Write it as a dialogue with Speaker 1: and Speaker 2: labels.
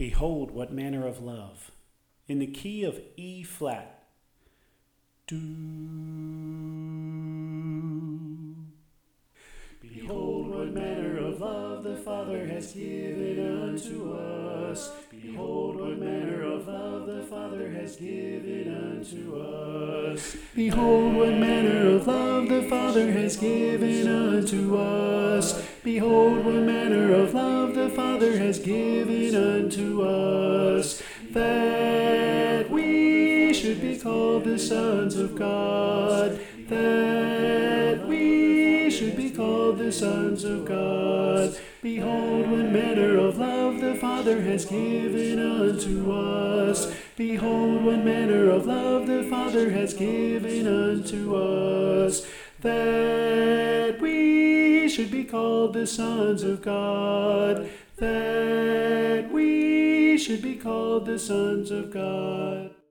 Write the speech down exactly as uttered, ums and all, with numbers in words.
Speaker 1: Behold what manner of love. In the key of E flat. Do. Behold what manner of love the Father has given unto us. Behold what manner of love the Father has given unto us. Behold what manner of love the Father has given unto us. Behold what manner of love the Father has given unto us, that we should be called the sons of God, that we should be called the sons of God. Behold what manner of love the Father has given unto us. Behold what manner of love the Father has given unto us, that we should be called the sons of God, that we should be called the sons of God.